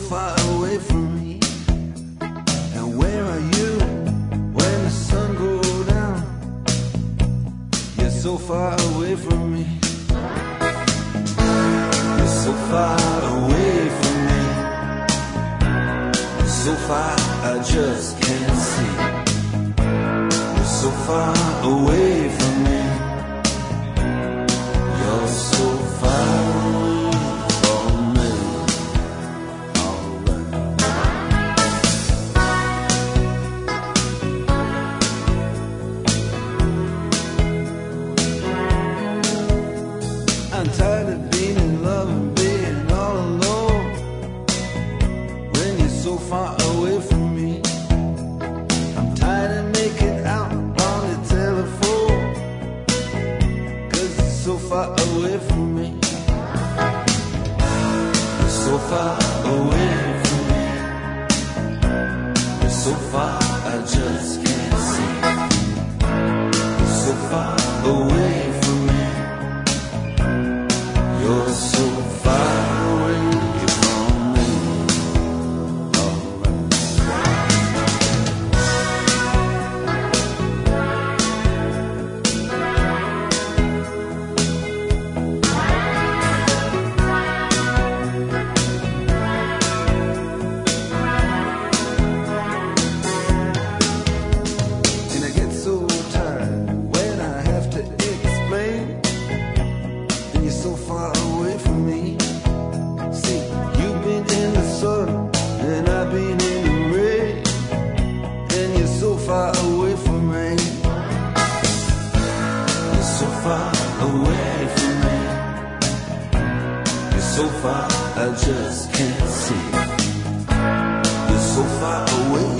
far away from me. And where are you when the sun goes down? You're so far away from me. You're so far away from me. You're so far I just can't see. You're so far away from me. You're so far from me. I'm tired of being in love and being all alone when you're so far away from me. I'm tired of making out on the telephone 'cause you're so far away from me. You're so far away from me. You're so far I just can't see. You're so far away from me. You're so far away from me. And I get so tired when I have to explain. And you're so far away from me. See, you've been in the sun and I've been in the rain. And you're so far away from me. You're so far away from me. You're so far I just can't see. You're so far away